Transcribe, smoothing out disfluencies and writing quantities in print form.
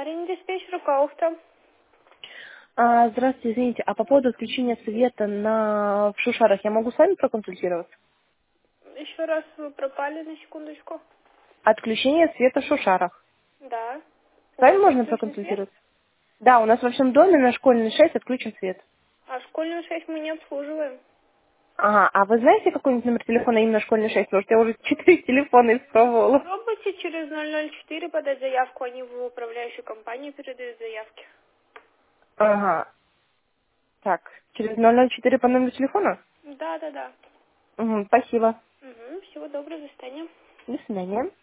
Говорим диспетчеру Кауфта. Здравствуйте, извините, а по поводу отключения света в Шушарах я могу с вами проконсультироваться? Еще раз вы пропали на секундочку. Отключение света в Шушарах. Да. С У вами вас можно отключен свет? проконсультироваться? Да, у нас во всем доме на школьной 6 отключен свет. А школьную 6 мы не обслуживаем. Ага, а вы знаете какой-нибудь номер телефона именно школьной 6? Потому что я уже 4 телефона испробовала. Попробуйте через 004 подать заявку, они в управляющую компанию передают заявки. Ага, так, через 004 по номеру телефона? Да. Спасибо. Всего доброго, до свидания. До свидания.